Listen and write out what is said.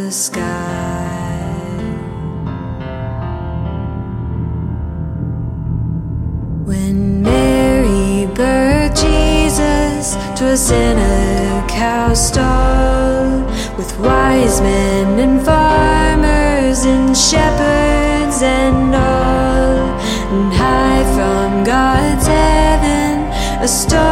the sky. When Mary birthed Jesus, 'twas in a cow stall, with wise men and farmers and shepherds and all. And high from God's heaven a star